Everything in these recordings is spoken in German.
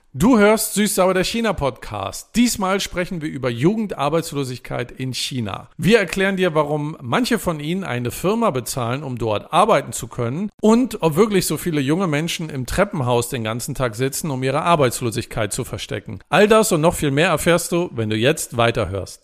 Du hörst Süß-Sauer, der China-Podcast. Diesmal sprechen wir über Jugendarbeitslosigkeit in China. Wir erklären dir, warum manche von ihnen eine Firma bezahlen, um dort arbeiten zu können und ob wirklich so viele junge Menschen im Treppenhaus den ganzen Tag sitzen, um ihre Arbeitslosigkeit zu verstecken. All das und noch viel mehr erfährst du, wenn du jetzt weiterhörst.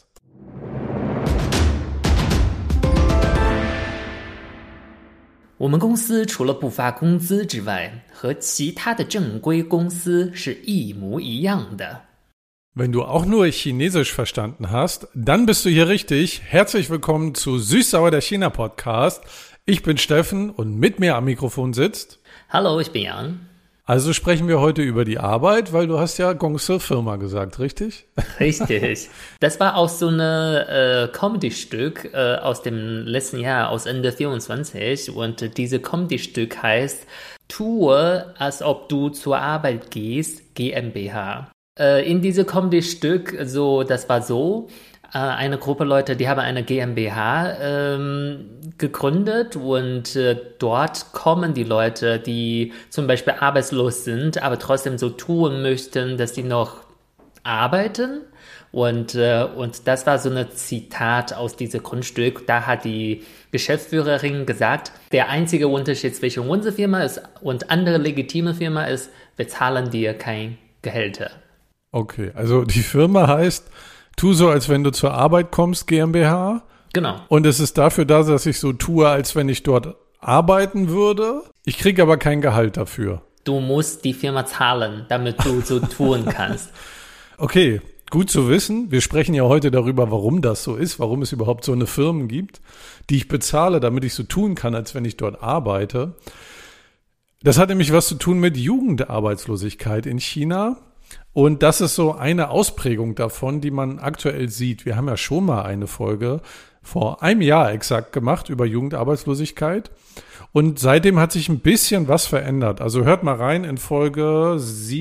我们公司除了不发工资之外，和其他的正规公司是一模一样的。 Wenn du auch nur Chinesisch verstanden hast, dann bist du hier richtig. Herzlich willkommen zu Süß-Sauer, der China-Podcast. Ich bin Steffen und mit mir am Mikrofon sitzt... Hallo, ich bin Yang. Also sprechen wir heute über die Arbeit, weil du hast ja Gongsi Firma gesagt, richtig? Richtig. Das war auch so ein Comedy-Stück aus dem letzten Jahr, aus Ende 24. Und dieses Comedy-Stück heißt Tue, als ob du zur Arbeit gehst, GmbH. In diesem Comedy-Stück, das war so, eine Gruppe Leute, die haben eine GmbH gegründet und dort kommen die Leute, die zum Beispiel arbeitslos sind, aber trotzdem so tun möchten, dass sie noch arbeiten. Und das war so ein Zitat aus diesem Grundstück. Da hat die Geschäftsführerin gesagt, der einzige Unterschied zwischen unserer Firma und andere legitime Firma ist, wir zahlen dir kein Gehälter. Okay, also die Firma heißt Tu so, als wenn du zur Arbeit kommst, GmbH. Genau. Und es ist dafür da, dass ich so tue, als wenn ich dort arbeiten würde. Ich kriege aber kein Gehalt dafür. Du musst die Firma zahlen, damit du so tun kannst. Okay, gut zu wissen. Wir sprechen ja heute darüber, warum das so ist, warum es überhaupt so eine Firma gibt, die ich bezahle, damit ich so tun kann, als wenn ich dort arbeite. Das hat nämlich was zu tun mit Jugendarbeitslosigkeit in China. Und das ist so eine Ausprägung davon, die man aktuell sieht. Wir haben ja schon mal eine Folge vor einem Jahr exakt gemacht über Jugendarbeitslosigkeit. Und seitdem hat sich ein bisschen was verändert. Also hört mal rein in Folge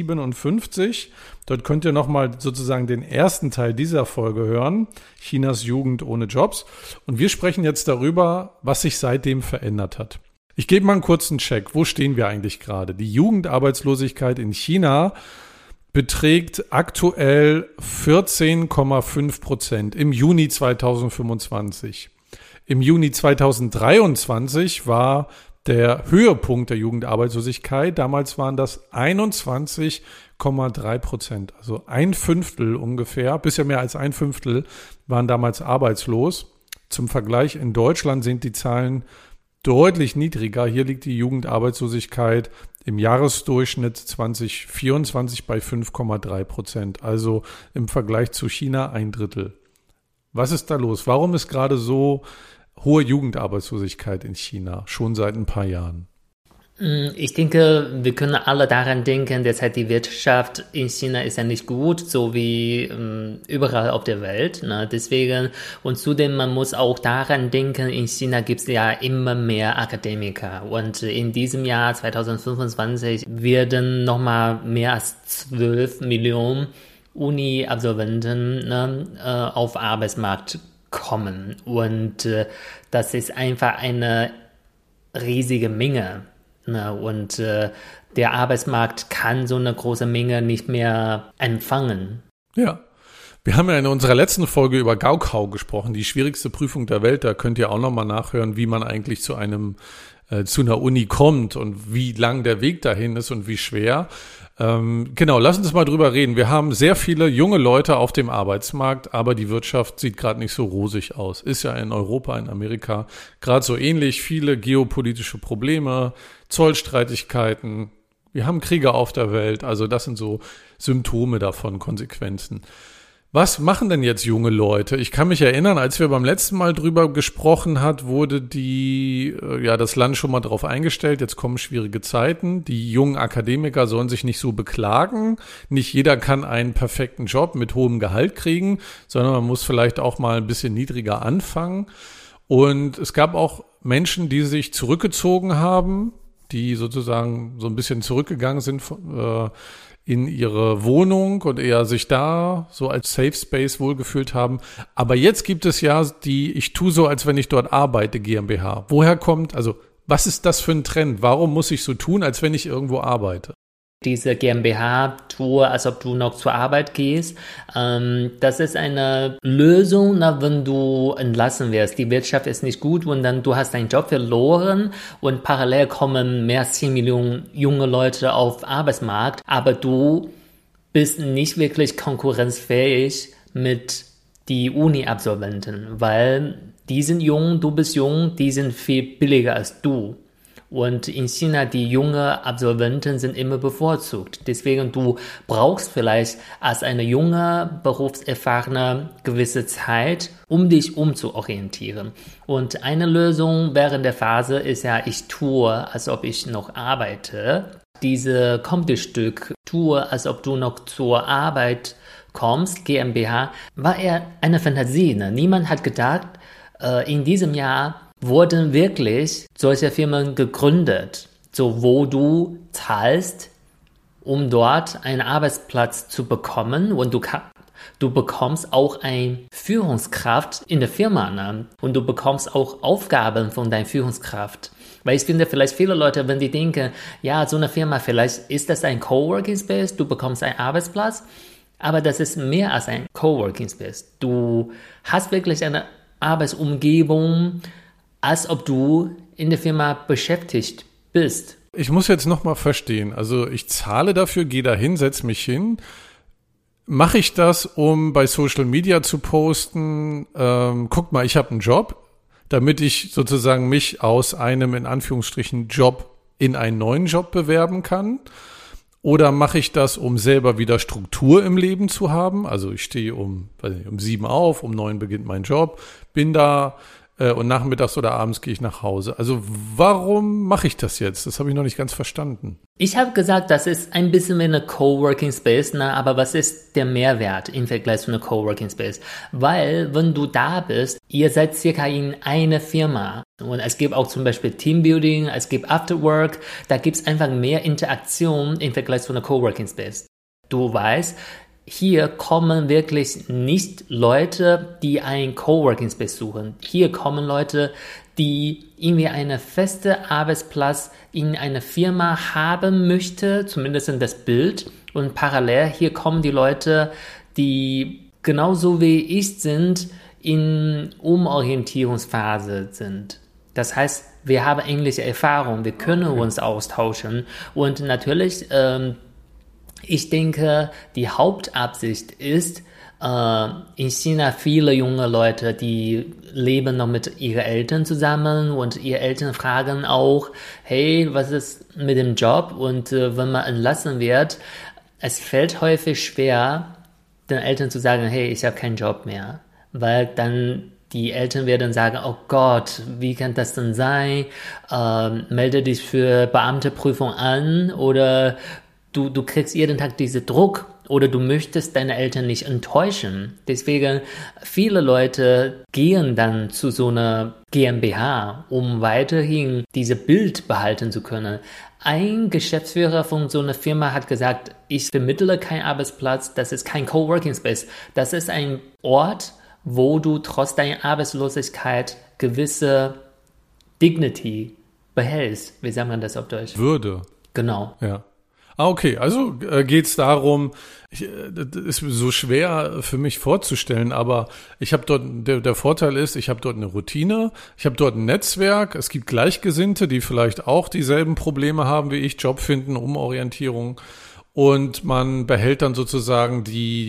57. Dort könnt ihr nochmal sozusagen den ersten Teil dieser Folge hören. Chinas Jugend ohne Jobs. Und wir sprechen jetzt darüber, was sich seitdem verändert hat. Ich gebe mal einen kurzen Check. Wo stehen wir eigentlich gerade? Die Jugendarbeitslosigkeit in China beträgt aktuell 14,5% im Juni 2025. Im Juni 2023 war der Höhepunkt der Jugendarbeitslosigkeit. Damals waren das 21,3%. Also ein Fünftel ungefähr, bisschen mehr als ein Fünftel waren damals arbeitslos. Zum Vergleich, in Deutschland sind die Zahlen deutlich niedriger. Hier liegt die Jugendarbeitslosigkeit im Jahresdurchschnitt 2024 bei 5,3%. Also im Vergleich zu China ein Drittel. Was ist da los? Warum ist gerade so hohe Jugendarbeitslosigkeit in China? Schon seit ein paar Jahren. Ich denke, wir können alle daran denken, derzeit die Wirtschaft in China ist ja nicht gut, so wie überall auf der Welt. Ne? Deswegen, und zudem, man muss auch daran denken, in China gibt es ja immer mehr Akademiker. Und in diesem Jahr 2025 werden nochmal mehr als 12 Millionen Uni-Absolventen auf Arbeitsmarkt kommen. Und das ist einfach eine riesige Menge. Und der Arbeitsmarkt kann so eine große Menge nicht mehr empfangen. Ja, wir haben ja in unserer letzten Folge über Gaokao gesprochen, die schwierigste Prüfung der Welt. Da könnt ihr auch nochmal nachhören, wie man eigentlich zu einer Uni kommt und wie lang der Weg dahin ist und wie schwer. Genau, lass uns mal drüber reden. Wir haben sehr viele junge Leute auf dem Arbeitsmarkt, aber die Wirtschaft sieht gerade nicht so rosig aus. Ist ja in Europa, in Amerika gerade so ähnlich. Viele geopolitische Probleme, Zollstreitigkeiten. Wir haben Kriege auf der Welt. Also das sind so Symptome davon, Konsequenzen. Was machen denn jetzt junge Leute? Ich kann mich erinnern, als wir beim letzten Mal drüber gesprochen hat, wurde das Land schon mal drauf eingestellt. Jetzt kommen schwierige Zeiten. Die jungen Akademiker sollen sich nicht so beklagen. Nicht jeder kann einen perfekten Job mit hohem Gehalt kriegen, sondern man muss vielleicht auch mal ein bisschen niedriger anfangen. Und es gab auch Menschen, die sich zurückgezogen haben, die sozusagen so ein bisschen zurückgegangen sind in ihre Wohnung und eher sich da so als Safe Space wohlgefühlt haben. Aber jetzt gibt es ja die Ich tue so, als wenn ich dort arbeite GmbH. Woher kommt, also was ist das für ein Trend? Warum muss ich so tun, als wenn ich irgendwo arbeite? diese GmbH, tue, als ob du noch zur Arbeit gehst. Das ist eine Lösung, wenn du entlassen wirst. Die Wirtschaft ist nicht gut und dann du hast deinen Job verloren und parallel kommen mehr als 10 Millionen junge Leute auf den Arbeitsmarkt, aber du bist nicht wirklich konkurrenzfähig mit die Uni-Absolventen, weil die sind jung, du bist jung, die sind viel billiger als du. Und in China, die jungen Absolventen sind immer bevorzugt. Deswegen, du brauchst vielleicht als eine junge, berufserfahrene gewisse Zeit, um dich umzuorientieren. Und eine Lösung während der Phase ist ja, ich tue, als ob ich noch arbeite. Diese Comedy-Stück, tue, als ob du noch zur Arbeit kommst, GmbH, war eher eine Fantasie. Ne? Niemand hat gedacht, in diesem Jahr wurden wirklich solche Firmen gegründet, so wo du zahlst, um dort einen Arbeitsplatz zu bekommen und du bekommst auch eine Führungskraft in der Firma, ne? Und du bekommst auch Aufgaben von deiner Führungskraft. Weil ich finde, vielleicht viele Leute, wenn die denken, ja, so eine Firma, vielleicht ist das ein Coworking Space, du bekommst einen Arbeitsplatz, aber das ist mehr als ein Coworking Space. Du hast wirklich eine Arbeitsumgebung, als ob du in der Firma beschäftigt bist. Ich muss jetzt nochmal verstehen, also ich zahle dafür, gehe da hin, setze mich hin. Mache ich das, um bei Social Media zu posten, guck mal, ich habe einen Job, damit ich sozusagen mich aus einem, in Anführungsstrichen, Job in einen neuen Job bewerben kann? Oder mache ich das, um selber wieder Struktur im Leben zu haben? Also ich stehe um 7 auf, um 9 beginnt mein Job, bin da und nachmittags oder abends gehe ich nach Hause. Also warum mache ich das jetzt? Das habe ich noch nicht ganz verstanden. Ich habe gesagt, das ist ein bisschen wie eine Coworking Space, ne? Aber was ist der Mehrwert im Vergleich zu einer Coworking Space? Weil, wenn du da bist, ihr seid circa in einer Firma. Und es gibt auch zum Beispiel Teambuilding, es gibt Afterwork, da gibt es einfach mehr Interaktion im Vergleich zu einer Coworking Space. Du weißt, hier kommen wirklich nicht Leute, die einen Coworking Space suchen. Hier kommen Leute, die irgendwie einen festen Arbeitsplatz in einer Firma haben möchte, zumindest in das Bild. Und parallel hier kommen die Leute, die genauso wie ich sind, in Umorientierungsphase sind. Das heißt, wir haben ähnliche Erfahrungen, wir können uns austauschen und natürlich ich denke, die Hauptabsicht ist, in China viele junge Leute, die leben noch mit ihren Eltern zusammen und ihre Eltern fragen auch, hey, was ist mit dem Job? Und wenn man entlassen wird, es fällt häufig schwer, den Eltern zu sagen, hey, ich habe keinen Job mehr, weil dann die Eltern werden sagen, oh Gott, wie kann das denn sein? Melde dich für Beamteprüfung an oder Du kriegst jeden Tag diesen Druck oder du möchtest deine Eltern nicht enttäuschen. Deswegen, viele Leute gehen dann zu so einer GmbH, um weiterhin dieses Bild behalten zu können. Ein Geschäftsführer von so einer Firma hat gesagt, ich vermittle keinen Arbeitsplatz, das ist kein Coworking Space. Das ist ein Ort, wo du trotz deiner Arbeitslosigkeit gewisse Dignity behältst. Wie sagt man das auf Deutsch? Würde. Genau. Ja. Okay, also geht's darum, das ist so schwer für mich vorzustellen, aber ich habe dort, der Vorteil ist, ich habe dort eine Routine, ich habe dort ein Netzwerk, es gibt Gleichgesinnte, die vielleicht auch dieselben Probleme haben wie ich, Job finden, Umorientierung und man behält dann sozusagen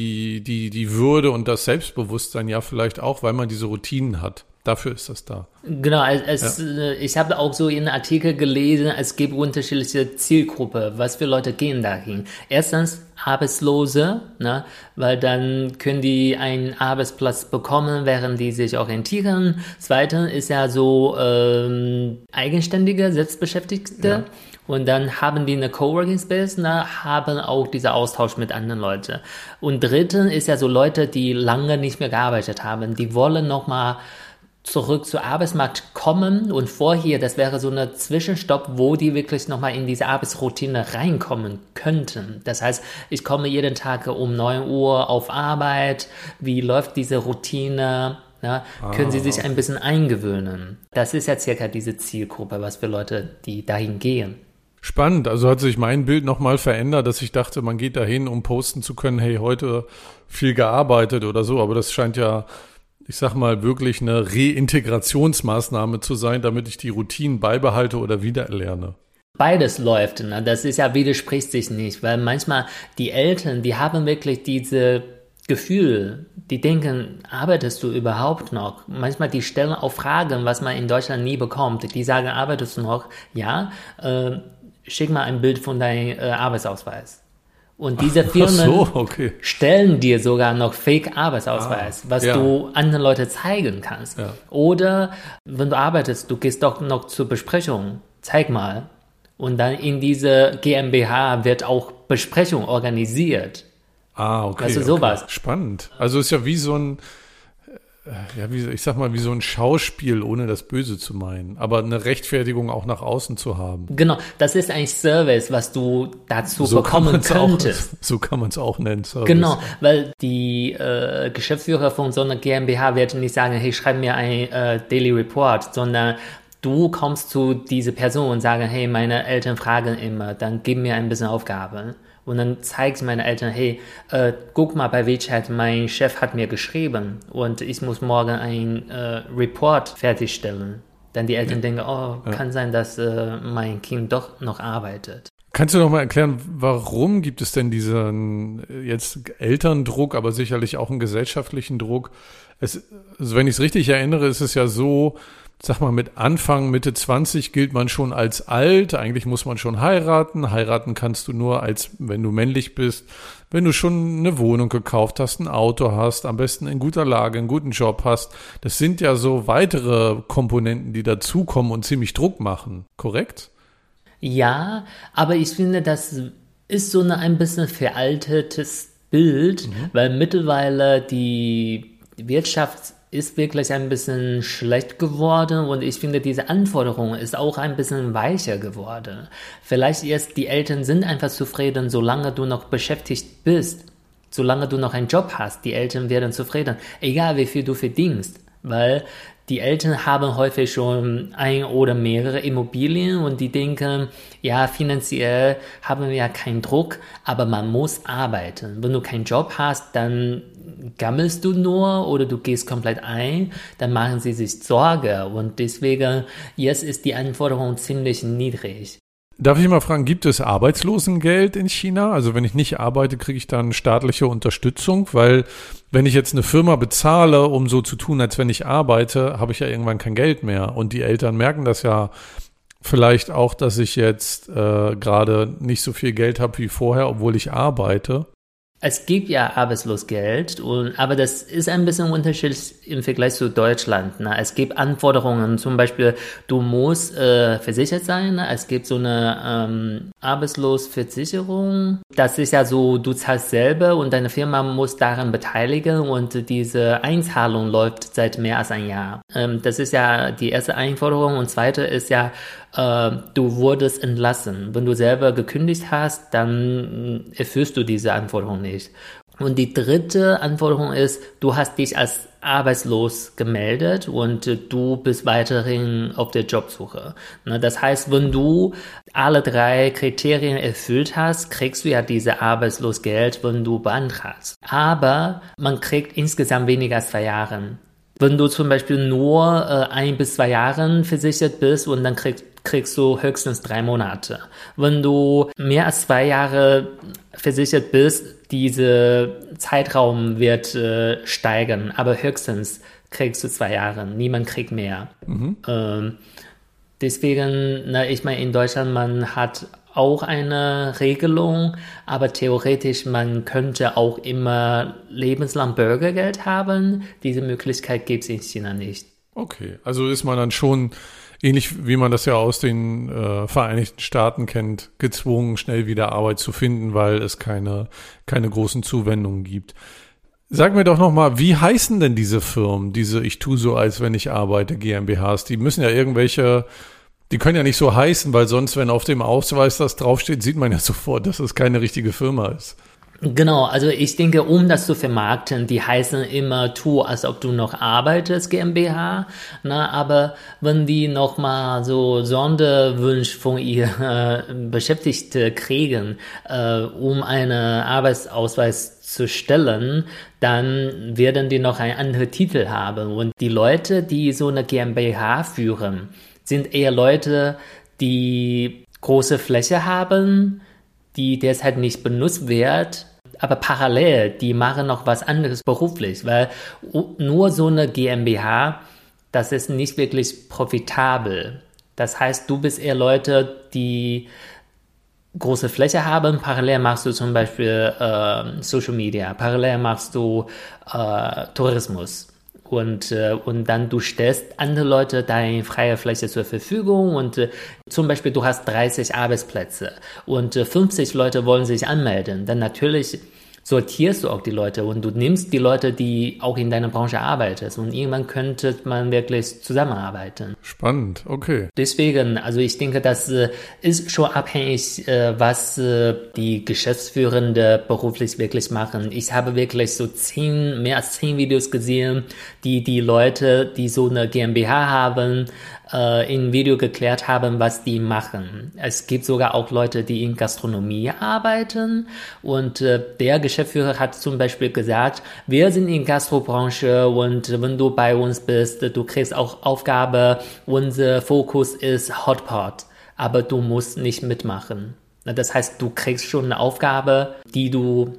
die Würde und das Selbstbewusstsein ja vielleicht auch, weil man diese Routinen hat. Dafür ist das da. Genau, ich habe auch so in Artikel gelesen, es gibt unterschiedliche Zielgruppen, was für Leute gehen dahin. Erstens Arbeitslose, ne, weil dann können die einen Arbeitsplatz bekommen, während die sich orientieren. Zweitens ist ja so Eigenständige, Selbstbeschäftigte. Ja. Und dann haben die eine Coworking Space, ne, haben auch diesen Austausch mit anderen Leuten. Und drittens ist ja so Leute, die lange nicht mehr gearbeitet haben, die wollen nochmal zurück zur Arbeitsmarkt kommen und vorher, das wäre so eine Zwischenstopp, wo die wirklich nochmal in diese Arbeitsroutine reinkommen könnten. Das heißt, ich komme jeden Tag um 9 Uhr auf Arbeit, wie läuft diese Routine, ja, können sie sich ein bisschen eingewöhnen. Das ist ja circa diese Zielgruppe, was für Leute, die dahin gehen. Spannend, also hat sich mein Bild nochmal verändert, dass ich dachte, man geht dahin, um posten zu können, hey, heute viel gearbeitet oder so, aber das scheint ja, ich sag mal, wirklich eine Reintegrationsmaßnahme zu sein, damit ich die Routinen beibehalte oder wiedererlerne. Beides läuft, ne? Das ist ja, widerspricht sich nicht, weil manchmal die Eltern, die haben wirklich diese Gefühl, die denken, arbeitest du überhaupt noch? Manchmal die stellen auch Fragen, was man in Deutschland nie bekommt. Die sagen, arbeitest du noch? Ja, schick mal ein Bild von deinem Arbeitsausweis. Und diese Firmen stellen dir sogar noch Fake-Arbeitsausweis, was du anderen Leuten zeigen kannst. Ja. Oder wenn du arbeitest, du gehst doch noch zur Besprechung, zeig mal. Und dann in diese GmbH wird auch Besprechung organisiert. Okay. Also sowas. Okay. Spannend. Also ist ja wie so ein, ich sag mal, wie so ein Schauspiel, ohne das Böse zu meinen. Aber eine Rechtfertigung auch nach außen zu haben. Genau, das ist ein Service, was du dazu bekommen könntest. So kann man es auch nennen, Service. Genau, weil die Geschäftsführer von so einer GmbH werden nicht sagen, hey, schreib mir ein Daily Report, sondern du kommst zu dieser Person und sagst, hey, meine Eltern fragen immer, dann gib mir ein bisschen Aufgabe. Und dann zeigst meine Eltern, hey, guck mal bei WeChat, mein Chef hat mir geschrieben und ich muss morgen ein Report fertigstellen. Dann die Eltern denken, kann sein, dass mein Kind doch noch arbeitet. Kannst du noch mal erklären, warum gibt es denn diesen jetzt Elterndruck, aber sicherlich auch einen gesellschaftlichen Druck? Also wenn ich es richtig erinnere, ist es ja so, sag mal, mit Anfang, Mitte 20 gilt man schon als alt. Eigentlich muss man schon heiraten. Heiraten kannst du nur, wenn du männlich bist, wenn du schon eine Wohnung gekauft hast, ein Auto hast, am besten in guter Lage, einen guten Job hast. Das sind ja so weitere Komponenten, die dazukommen und ziemlich Druck machen. Korrekt? Ja, aber ich finde, das ist so ein bisschen veraltetes Bild, weil mittlerweile die Wirtschaft ist wirklich ein bisschen schlecht geworden und ich finde, diese Anforderung ist auch ein bisschen weicher geworden. Vielleicht erst die Eltern sind einfach zufrieden, solange du noch beschäftigt bist, solange du noch einen Job hast. Die Eltern werden zufrieden, egal wie viel du verdienst, weil die Eltern haben häufig schon ein oder mehrere Immobilien und die denken, ja, finanziell haben wir ja keinen Druck, aber man muss arbeiten. Wenn du keinen Job hast, dann gammelst du nur oder du gehst komplett ein, dann machen sie sich Sorge und deswegen, jetzt ist die Anforderung ziemlich niedrig. Darf ich mal fragen, gibt es Arbeitslosengeld in China? Also wenn ich nicht arbeite, kriege ich dann staatliche Unterstützung? Weil wenn ich jetzt eine Firma bezahle, um so zu tun, als wenn ich arbeite, habe ich ja irgendwann kein Geld mehr. Und die Eltern merken das ja vielleicht auch, dass ich jetzt gerade nicht so viel Geld habe wie vorher, obwohl ich arbeite. Es gibt ja Arbeitslosgeld, aber das ist ein bisschen unterschiedlich im Vergleich zu Deutschland. Ne? Es gibt Anforderungen, zum Beispiel, du musst versichert sein. Ne? Es gibt so eine Arbeitslosversicherung. Das ist ja so, du zahlst selber und deine Firma muss daran beteiligen und diese Einzahlung läuft seit mehr als ein Jahr. Das ist ja die erste Anforderung und zweite ist ja, du wurdest entlassen. Wenn du selber gekündigt hast, dann erfüllst du diese Anforderung nicht. Und die dritte Anforderung ist, du hast dich als arbeitslos gemeldet und du bist weiterhin auf der Jobsuche. Das heißt, wenn du alle 3 Kriterien erfüllt hast, kriegst du ja diese Arbeitslosgeld, wenn du beantragst. Aber man kriegt insgesamt weniger als 2 Jahre. Wenn du zum Beispiel nur 1 bis 2 Jahre versichert bist und dann kriegst du höchstens 3 Monate. Wenn du mehr als 2 Jahre versichert bist, dieser Zeitraum wird steigen, aber höchstens kriegst du 2 Jahre. Niemand kriegt mehr. Deswegen, ich meine, in Deutschland, man hat auch eine Regelung, aber theoretisch, man könnte auch immer lebenslang Bürgergeld haben. Diese Möglichkeit gibt es in China nicht. Okay, also ist man dann schon, ähnlich wie man das ja aus den Vereinigten Staaten kennt, gezwungen, schnell wieder Arbeit zu finden, weil es keine großen Zuwendungen gibt. Sag mir doch nochmal, wie heißen denn diese Firmen, diese Ich tu so, als wenn ich arbeite, GmbHs? Die müssen ja die können ja nicht so heißen, weil sonst, wenn auf dem Ausweis das draufsteht, sieht man ja sofort, dass es keine richtige Firma ist. Genau, also ich denke, um das zu vermarkten, die heißen immer tu, als ob du noch arbeitest, GmbH, aber wenn die nochmal so Sonderwunsch von ihr Beschäftigte kriegen, um einen Arbeitsausweis zu stellen, dann werden die noch einen anderen Titel haben. Und die Leute, die so eine GmbH führen, sind eher Leute, die große Fläche haben, die derzeit nicht benutzt wird, aber parallel, die machen noch was anderes beruflich, weil nur so eine GmbH, das ist nicht wirklich profitabel. Das heißt, du bist eher Leute, die große Fläche haben, parallel machst du zum Beispiel Social Media, parallel machst du Tourismus. Und dann du stellst andere Leute deine freie Fläche zur Verfügung und zum Beispiel du hast 30 Arbeitsplätze und 50 Leute wollen sich anmelden, dann natürlich sortierst du auch die Leute und du nimmst die Leute, die auch in deiner Branche arbeiten und irgendwann könnte man wirklich zusammenarbeiten. Spannend, okay. Deswegen, also ich denke, das ist schon abhängig, was die Geschäftsführende beruflich wirklich machen. Ich habe wirklich so mehr als 10 Videos gesehen, die Leute, die so eine GmbH haben, in Video geklärt haben, was die machen. Es gibt sogar auch Leute, die in Gastronomie arbeiten und der Geschäftsführer hat zum Beispiel gesagt, wir sind in Gastrobranche und wenn du bei uns bist, du kriegst auch Aufgabe, unser Fokus ist Hotpot, aber du musst nicht mitmachen. Das heißt, du kriegst schon eine Aufgabe, die du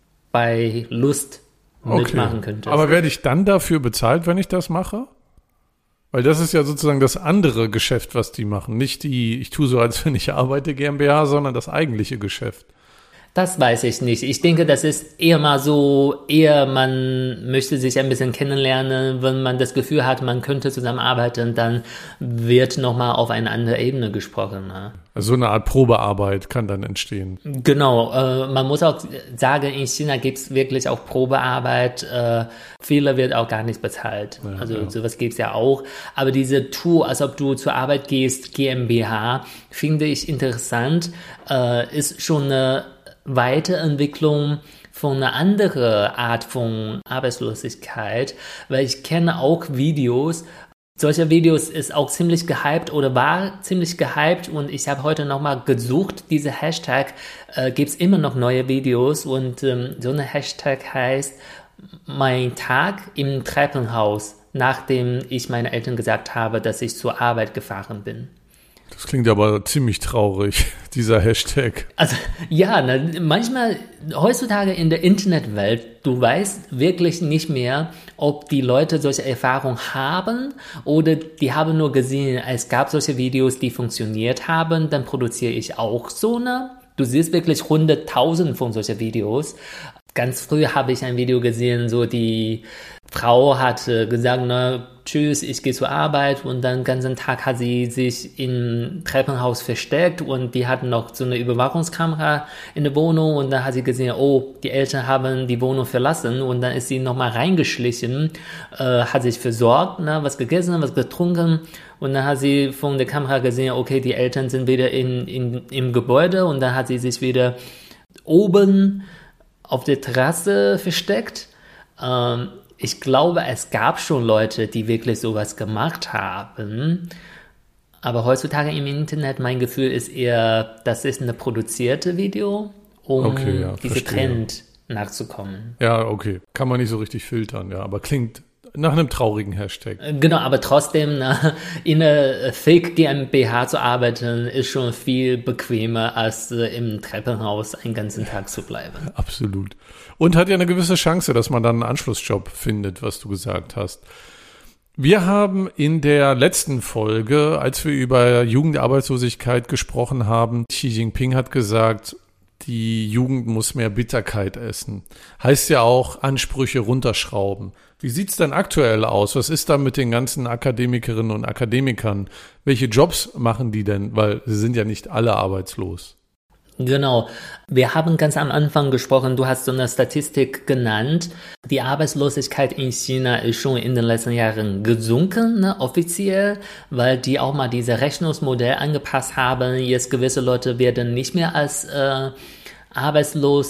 bei Lust mitmachen könntest. Aber werde ich dann dafür bezahlt, wenn ich das mache? Weil das ist ja sozusagen das andere Geschäft, was die machen. Nicht die, ich tue so, als wenn ich arbeite, GmbH, sondern das eigentliche Geschäft. Das weiß ich nicht. Ich denke, das ist eher mal so, man möchte sich ein bisschen kennenlernen. Wenn man das Gefühl hat, man könnte zusammenarbeiten, dann wird nochmal auf eine andere Ebene gesprochen. Ne? Also so eine Art Probearbeit kann dann entstehen. Genau. Man muss auch sagen, in China gibt es wirklich auch Probearbeit. Viele wird auch gar nicht bezahlt. Ja, also sowas gibt es ja auch. Aber diese Tour, als ob du zur Arbeit gehst, GmbH, finde ich interessant. Ist schon eine Weiterentwicklung von einer anderen Art von Arbeitslosigkeit, weil ich kenne auch Videos, solche Videos ist auch ziemlich gehypt oder war ziemlich gehypt und ich habe heute nochmal gesucht, diese Hashtag, gibt's immer noch neue Videos und so eine Hashtag heißt mein Tag im Treppenhaus, nachdem ich meinen Eltern gesagt habe, dass ich zur Arbeit gefahren bin. Das klingt aber ziemlich traurig, dieser Hashtag. Also ja, manchmal heutzutage in der Internetwelt, du weißt wirklich nicht mehr, ob die Leute solche Erfahrungen haben oder die haben nur gesehen, es gab solche Videos, die funktioniert haben, dann produziere ich auch so eine. Du siehst wirklich 100.000 von solchen Videos. Ganz früh habe ich ein Video gesehen, so die Frau hat gesagt, tschüss, ich gehe zur Arbeit und dann den ganzen Tag hat sie sich im Treppenhaus versteckt und die hatten noch so eine Überwachungskamera in der Wohnung und dann hat sie gesehen, oh, die Eltern haben die Wohnung verlassen und dann ist sie nochmal reingeschlichen, hat sich versorgt, was gegessen, was getrunken und dann hat sie von der Kamera gesehen, okay, die Eltern sind wieder im Gebäude und dann hat sie sich wieder oben auf der Terrasse versteckt. Ich glaube, es gab schon Leute, die wirklich sowas gemacht haben. Aber heutzutage im Internet, mein Gefühl ist eher, das ist eine produzierte Video, um diese Trend nachzukommen. Ja, okay. Kann man nicht so richtig filtern, ja, aber klingt nach einem traurigen Hashtag. Genau, aber trotzdem in einer Fake GmbH zu arbeiten, ist schon viel bequemer, als im Treppenhaus einen ganzen Tag zu bleiben. Absolut. Und hat ja eine gewisse Chance, dass man dann einen Anschlussjob findet, was du gesagt hast. Wir haben in der letzten Folge, als wir über Jugendarbeitslosigkeit gesprochen haben, Xi Jinping hat gesagt, die Jugend muss mehr Bitterkeit essen. Heißt ja auch Ansprüche runterschrauben. Wie sieht's denn aktuell aus? Was ist da mit den ganzen Akademikerinnen und Akademikern? Welche Jobs machen die denn? Weil sie sind ja nicht alle arbeitslos. Genau. Wir haben ganz am Anfang gesprochen, du hast so eine Statistik genannt. Die Arbeitslosigkeit in China ist schon in den letzten Jahren gesunken, offiziell, weil die auch mal diese Rechnungsmodell angepasst haben. Jetzt gewisse Leute werden nicht mehr als arbeitslos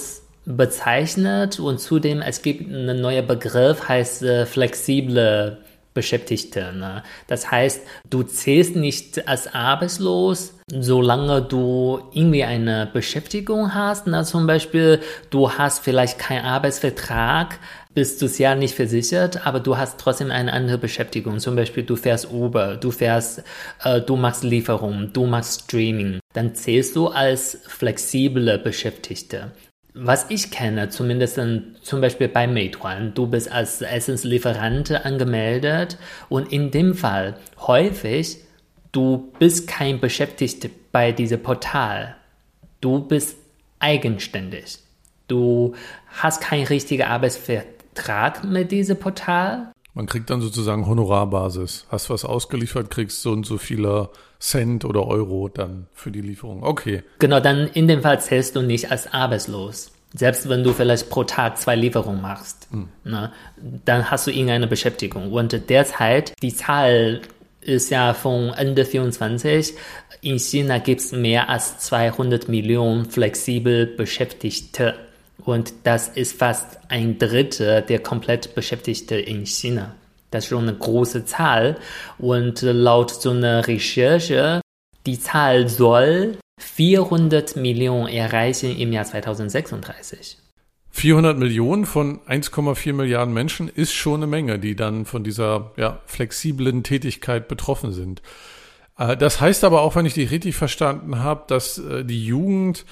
bezeichnet und zudem es gibt einen neuen Begriff, heißt flexible Beschäftigte. Ne? Das heißt, du zählst nicht als arbeitslos, solange du irgendwie eine Beschäftigung hast. Ne? Zum Beispiel, du hast vielleicht keinen Arbeitsvertrag, bist du ja nicht versichert, aber du hast trotzdem eine andere Beschäftigung. Zum Beispiel, du fährst Uber, du machst Lieferung, du machst Streaming. Dann zählst du als flexible Beschäftigte. Was ich kenne, zumindest zum Beispiel bei Meituan, du bist als Essenslieferant angemeldet und in dem Fall häufig, du bist kein Beschäftigter bei diesem Portal. Du bist eigenständig. Du hast keinen richtigen Arbeitsvertrag mit diesem Portal. Man kriegt dann sozusagen Honorarbasis. Hast was ausgeliefert, kriegst so und so viele Cent oder Euro dann für die Lieferung. Okay. Genau, dann in dem Fall zählst du nicht als arbeitslos. Selbst wenn du vielleicht pro Tag 2 Lieferungen machst, ne, dann hast du irgendeine Beschäftigung. Und derzeit, die Zahl ist ja von Ende 24. In China gibt es mehr als 200 Millionen flexibel Beschäftigte. Und das ist fast ein Drittel der komplett Beschäftigten in China. Das ist schon eine große Zahl. Und laut so einer Recherche, die Zahl soll 400 Millionen erreichen im Jahr 2036. 400 Millionen von 1,4 Milliarden Menschen ist schon eine Menge, die dann von dieser flexiblen Tätigkeit betroffen sind. Das heißt aber auch, wenn ich dich richtig verstanden habe, dass die Jugend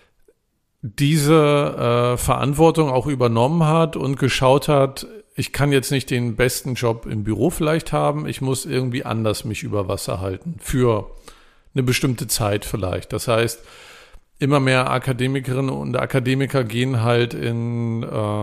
diese Verantwortung auch übernommen hat und geschaut hat, ich kann jetzt nicht den besten Job im Büro vielleicht haben, ich muss irgendwie anders mich über Wasser halten, für eine bestimmte Zeit vielleicht. Das heißt, immer mehr Akademikerinnen und Akademiker gehen halt in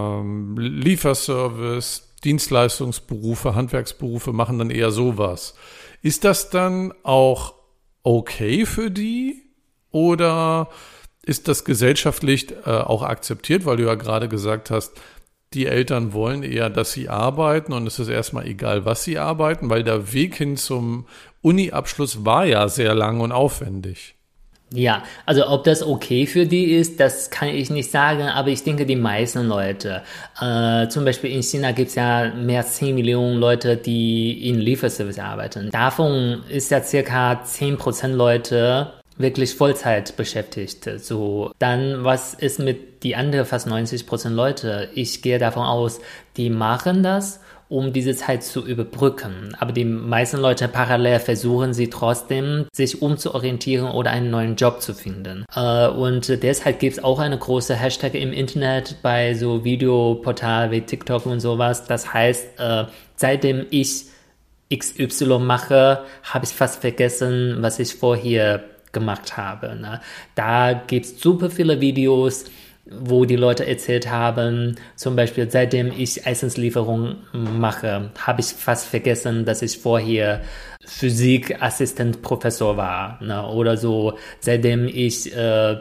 Lieferservice, Dienstleistungsberufe, Handwerksberufe, machen dann eher sowas. Ist das dann auch okay für die oder ist das gesellschaftlich auch akzeptiert, weil du ja gerade gesagt hast, die Eltern wollen eher, dass sie arbeiten und es ist erstmal egal, was sie arbeiten, weil der Weg hin zum Uni-Abschluss war ja sehr lang und aufwendig. Ja, also ob das okay für die ist, das kann ich nicht sagen, aber ich denke, die meisten Leute, zum Beispiel in China gibt es ja mehr als 10 Millionen Leute, die in Lieferservice arbeiten. Davon ist ja circa 10% Leute wirklich Vollzeit beschäftigt. So, dann, was ist mit die anderen fast 90% Leute? Ich gehe davon aus, die machen das, um diese Zeit zu überbrücken. Aber die meisten Leute parallel versuchen sie trotzdem, sich umzuorientieren oder einen neuen Job zu finden. Und deshalb gibt es auch eine große Hashtag im Internet bei so Videoportalen wie TikTok und sowas. Das heißt, seitdem ich XY mache, habe ich fast vergessen, was ich vorher gemacht habe. Ne? Da gibt es super viele Videos, wo die Leute erzählt haben, zum Beispiel seitdem ich Essenslieferung mache, habe ich fast vergessen, dass ich vorher Physikassistent-Professor war. Ne? Oder so, seitdem ich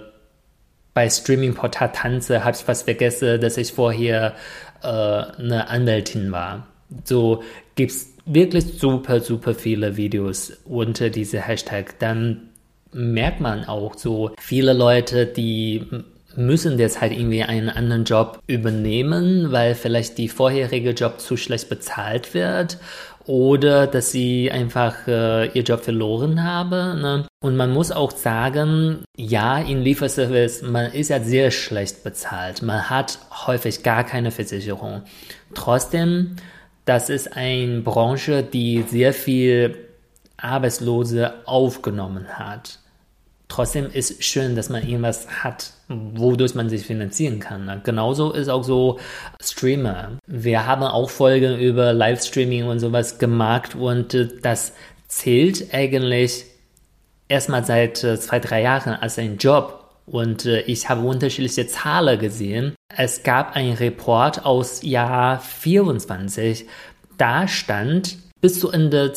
bei Streaming-Portal tanze, habe ich fast vergessen, dass ich vorher eine Anwältin war. So gibt es wirklich super, super viele Videos unter diese Hashtag. Dann merkt man auch so, viele Leute, die müssen jetzt halt irgendwie einen anderen Job übernehmen, weil vielleicht die vorherige Job zu schlecht bezahlt wird oder dass sie einfach ihr Job verloren haben. Ne? Und man muss auch sagen, ja, in Lieferservice, man ist ja sehr schlecht bezahlt. Man hat häufig gar keine Versicherung. Trotzdem, das ist eine Branche, die sehr viel Arbeitslose aufgenommen hat. Trotzdem ist schön, dass man irgendwas hat, wodurch man sich finanzieren kann. Genauso ist auch so Streamer. Wir haben auch Folgen über Livestreaming und sowas gemacht und das zählt eigentlich erstmal seit 2-3 Jahren als ein Job. Und ich habe unterschiedliche Zahlen gesehen. Es gab einen Report aus Jahr 24. Da stand, bis zu Ende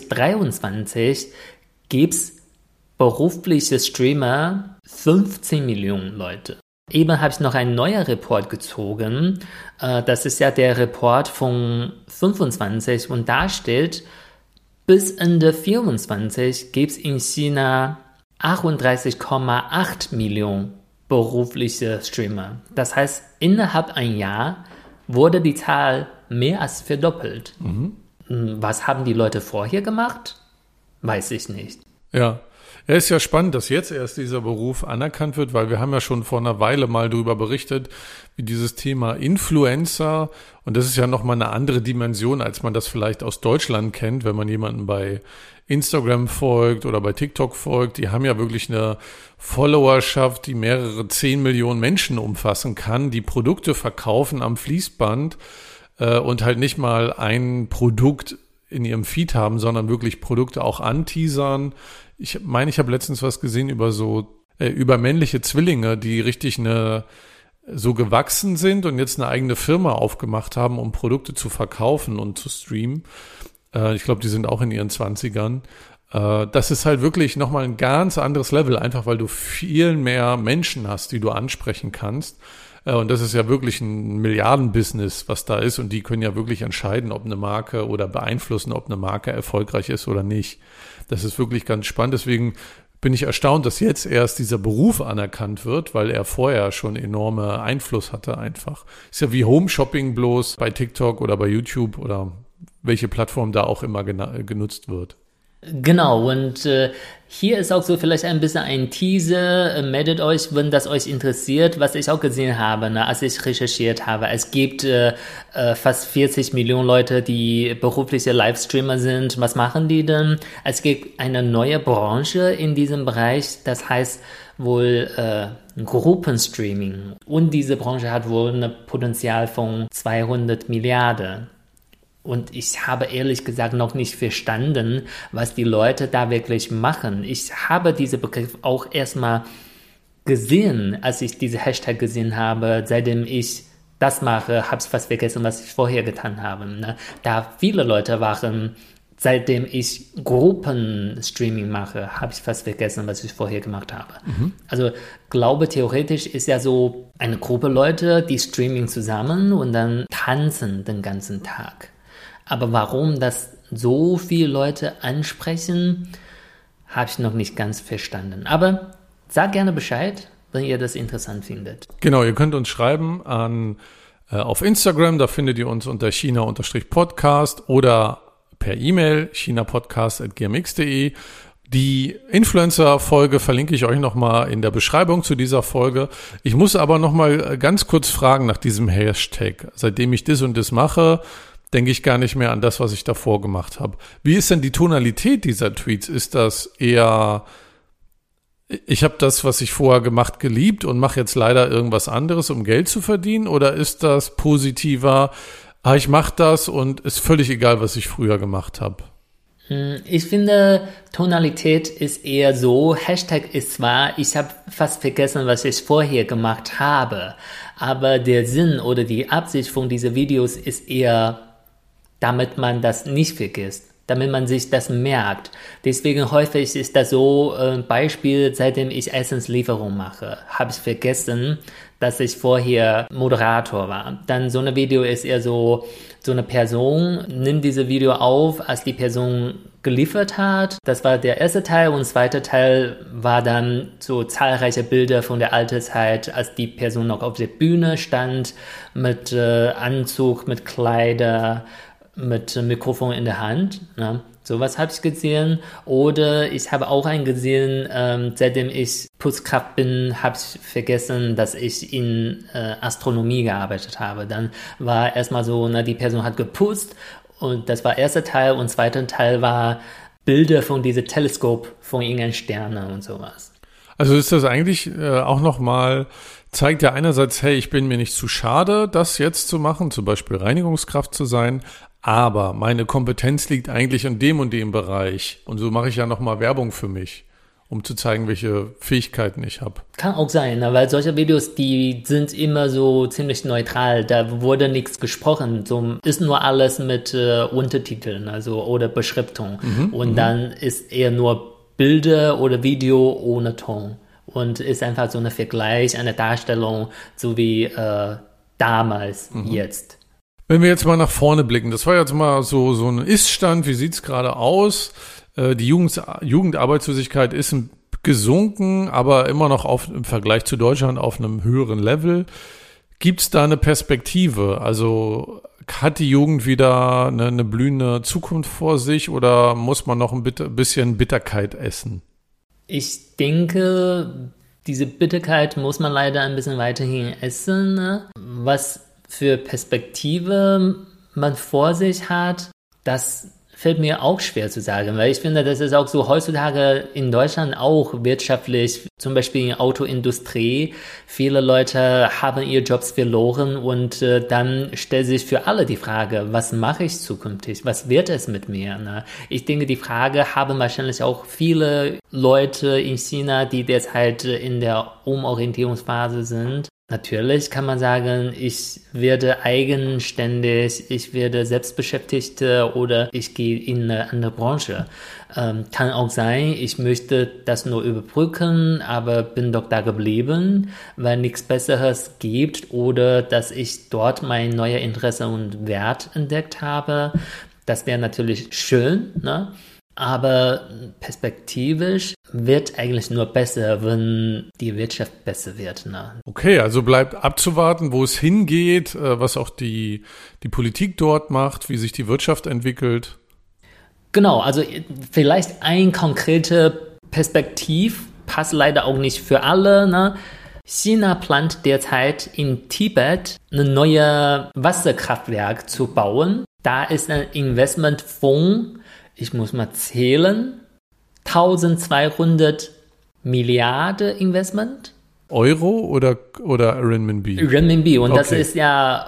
2023 gibt es berufliche Streamer 15 Millionen Leute. Eben habe ich noch einen neuen Report gezogen. Das ist ja der Report von 25 und da steht, bis Ende 24 gibt es in China 38,8 Millionen berufliche Streamer. Das heißt, innerhalb ein Jahr wurde die Zahl mehr als verdoppelt. Was haben die Leute vorher gemacht? Weiß ich nicht. Ja. Ja, ist ja spannend, dass jetzt erst dieser Beruf anerkannt wird, weil wir haben ja schon vor einer Weile mal darüber berichtet, wie dieses Thema Influencer, und das ist ja nochmal eine andere Dimension, als man das vielleicht aus Deutschland kennt, wenn man jemanden bei Instagram folgt oder bei TikTok folgt. Die haben ja wirklich eine Followerschaft, die mehrere 10 Millionen Menschen umfassen kann, die Produkte verkaufen am Fließband und halt nicht mal ein Produkt in ihrem Feed haben, sondern wirklich Produkte auch anteasern. Ich meine, ich habe letztens was gesehen über männliche Zwillinge, die richtig so gewachsen sind und jetzt eine eigene Firma aufgemacht haben, um Produkte zu verkaufen und zu streamen. Ich glaube, die sind auch in ihren 20ern. Das ist halt wirklich nochmal ein ganz anderes Level, einfach weil du viel mehr Menschen hast, die du ansprechen kannst. Und das ist ja wirklich ein Milliardenbusiness, was da ist. Und die können ja wirklich entscheiden, ob eine Marke oder beeinflussen, ob eine Marke erfolgreich ist oder nicht. Das ist wirklich ganz spannend. Deswegen bin ich erstaunt, dass jetzt erst dieser Beruf anerkannt wird, weil er vorher schon enorme Einfluss hatte einfach. Ist ja wie Home-Shopping bloß bei TikTok oder bei YouTube oder welche Plattform da auch immer genutzt wird. Genau, und hier ist auch so vielleicht ein bisschen ein Teaser. Meldet euch, wenn das euch interessiert, was ich auch gesehen habe, als ich recherchiert habe. Es gibt fast 40 Millionen Leute, die berufliche Livestreamer sind. Was machen die denn? Es gibt eine neue Branche in diesem Bereich, das heißt wohl Gruppenstreaming. Und diese Branche hat wohl ein Potenzial von 200 Milliarden. Und ich habe ehrlich gesagt noch nicht verstanden, was die Leute da wirklich machen. Ich habe diesen Begriff auch erstmal gesehen, als ich diese Hashtag gesehen habe. Seitdem ich das mache, habe ich fast vergessen, was ich vorher getan habe. Ne? Da viele Leute waren, seitdem ich Gruppenstreaming mache, habe ich fast vergessen, was ich vorher gemacht habe. Also glaube, theoretisch ist ja so eine Gruppe Leute, die streamen zusammen und dann tanzen den ganzen Tag. Aber warum das so viele Leute ansprechen, habe ich noch nicht ganz verstanden. Aber sag gerne Bescheid, wenn ihr das interessant findet. Genau, ihr könnt uns schreiben auf Instagram, da findet ihr uns unter china-podcast oder per E-Mail chinapodcast@gmx.de. Die Influencer-Folge verlinke ich euch nochmal in der Beschreibung zu dieser Folge. Ich muss aber nochmal ganz kurz fragen nach diesem Hashtag. Seitdem ich das und das mache, denke ich gar nicht mehr an das, was ich davor gemacht habe. Wie ist denn die Tonalität dieser Tweets? Ist das eher, ich habe das, was ich vorher gemacht, geliebt und mache jetzt leider irgendwas anderes, um Geld zu verdienen? Oder ist das positiver, ich mache das und ist völlig egal, was ich früher gemacht habe? Ich finde, Tonalität ist eher so, Hashtag ist zwar, ich habe fast vergessen, was ich vorher gemacht habe, aber der Sinn oder die Absicht von diesen Videos ist eher, damit man das nicht vergisst, damit man sich das merkt. Deswegen häufig ist das so ein Beispiel, seitdem ich Essenslieferung mache, habe ich vergessen, dass ich vorher Moderator war. Dann so ein Video ist eher so eine Person nimmt dieses Video auf, als die Person geliefert hat. Das war der erste Teil und der zweite Teil war dann so zahlreiche Bilder von der alten Zeit, als die Person noch auf der Bühne stand, mit Anzug, mit Kleider, mit Mikrofon in der Hand. Ne? Sowas habe ich gesehen. Oder ich habe auch einen gesehen, seitdem ich Putzkraft bin, habe ich vergessen, dass ich in Astronomie gearbeitet habe. Dann war erstmal so, die Person hat geputzt und das war der erste Teil und der zweite Teil war Bilder von diesem Teleskop von irgendeinen Sternen und sowas. Also ist das eigentlich auch nochmal, zeigt ja einerseits, hey, ich bin mir nicht zu schade, das jetzt zu machen, zum Beispiel Reinigungskraft zu sein, aber meine Kompetenz liegt eigentlich in dem und dem Bereich. Und so mache ich ja nochmal Werbung für mich, um zu zeigen, welche Fähigkeiten ich habe. Kann auch sein, weil solche Videos, die sind immer so ziemlich neutral. Da wurde nichts gesprochen. So ist nur alles mit Untertiteln, also oder Beschriftung. Und dann ist eher nur Bilder oder Video ohne Ton. Und ist einfach so ein Vergleich, eine Darstellung, so wie damals, jetzt. Wenn wir jetzt mal nach vorne blicken, das war jetzt mal so ein Ist-Stand, wie sieht's gerade aus? Die Jugendarbeitslosigkeit ist ein gesunken, aber immer noch im Vergleich zu Deutschland auf einem höheren Level. Gibt es da eine Perspektive? Also hat die Jugend wieder eine blühende Zukunft vor sich oder muss man noch ein bisschen Bitterkeit essen? Ich denke, diese Bitterkeit muss man leider ein bisschen weiterhin essen. Ne? Was für Perspektive man vor sich hat, das fällt mir auch schwer zu sagen, weil ich finde, das ist auch so heutzutage in Deutschland auch wirtschaftlich, zum Beispiel in der Autoindustrie. Viele Leute haben ihre Jobs verloren und dann stellt sich für alle die Frage, was mache ich zukünftig? Was wird es mit mir? Ne? Ich denke, die Frage haben wahrscheinlich auch viele Leute in China, die derzeit in der Umorientierungsphase sind. Natürlich kann man sagen, ich werde eigenständig, ich werde Selbstbeschäftigte oder ich gehe in eine andere Branche. Kann auch sein, ich möchte das nur überbrücken, aber bin doch da geblieben, weil nichts Besseres gibt oder dass ich dort mein neues Interesse und Wert entdeckt habe. Das wäre natürlich schön, ne? Aber perspektivisch wird eigentlich nur besser, wenn die Wirtschaft besser wird. Ne? Okay, also bleibt abzuwarten, wo es hingeht, was auch die Politik dort macht, wie sich die Wirtschaft entwickelt. Genau, also vielleicht ein konkreter Perspektiv passt leider auch nicht für alle. Ne? China plant derzeit in Tibet ein neues Wasserkraftwerk zu bauen. Da ist ein Investmentfonds, ich muss mal zählen, 1200 Milliarden Investment. Euro oder Renminbi? Renminbi und okay. Das ist ja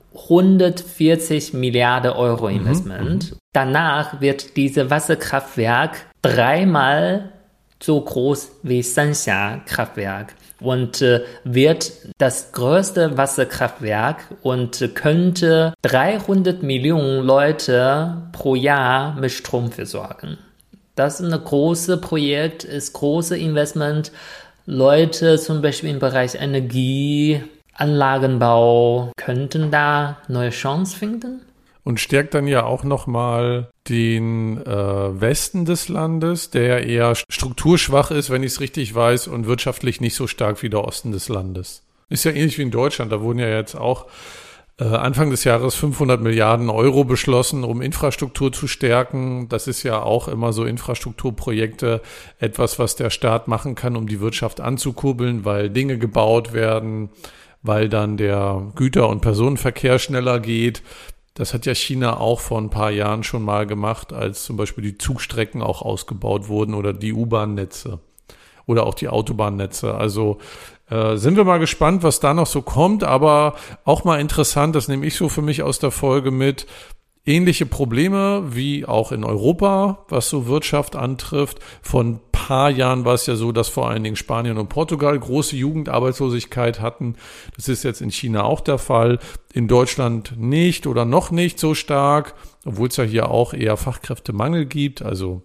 140 Milliarden Euro Investment. Danach wird dieses Wasserkraftwerk 3-mal so groß wie Sanxia Kraftwerk und wird das größte Wasserkraftwerk und könnte 300 Millionen Leute pro Jahr mit Strom versorgen. Das ist ein großes Projekt, ist großes Investment. Leute zum Beispiel im Bereich Energie, Anlagenbau könnten da neue Chancen finden. Und stärkt dann ja auch nochmal den Westen des Landes, der eher strukturschwach ist, wenn ich es richtig weiß, und wirtschaftlich nicht so stark wie der Osten des Landes. Ist ja ähnlich wie in Deutschland, da wurden ja jetzt auch Anfang des Jahres 500 Milliarden Euro beschlossen, um Infrastruktur zu stärken. Das ist ja auch immer so Infrastrukturprojekte, etwas, was der Staat machen kann, um die Wirtschaft anzukurbeln, weil Dinge gebaut werden, weil dann der Güter- und Personenverkehr schneller geht. Das hat ja China auch vor ein paar Jahren schon mal gemacht, als zum Beispiel die Zugstrecken auch ausgebaut wurden oder die U-Bahn-Netze oder auch die Autobahnnetze. Also sind wir mal gespannt, was da noch so kommt, aber auch mal interessant, das nehme ich so für mich aus der Folge mit, ähnliche Probleme wie auch in Europa, was so Wirtschaft antrifft. Vor ein paar Jahren war es ja so, dass vor allen Dingen Spanien und Portugal große Jugendarbeitslosigkeit hatten. Das ist jetzt in China auch der Fall. In Deutschland nicht oder noch nicht so stark, obwohl es ja hier auch eher Fachkräftemangel gibt. Also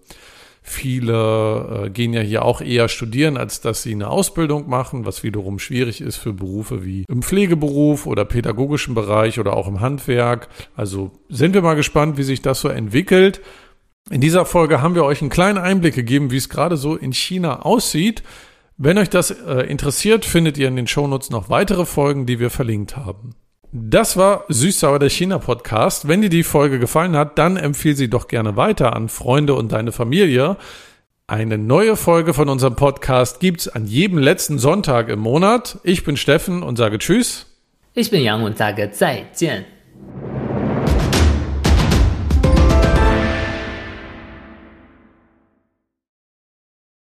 viele gehen ja hier auch eher studieren, als dass sie eine Ausbildung machen, was wiederum schwierig ist für Berufe wie im Pflegeberuf oder pädagogischen Bereich oder auch im Handwerk. Also sind wir mal gespannt, wie sich das so entwickelt. In dieser Folge haben wir euch einen kleinen Einblick gegeben, wie es gerade so in China aussieht. Wenn euch das interessiert, findet ihr in den Shownotes noch weitere Folgen, die wir verlinkt haben. Das war Süß-Sauer, der China-Podcast. Wenn dir die Folge gefallen hat, dann empfehle sie doch gerne weiter an Freunde und deine Familie. Eine neue Folge von unserem Podcast gibt's an jedem letzten Sonntag im Monat. Ich bin Steffen und sage Tschüss. Ich bin Yang und sage 再见.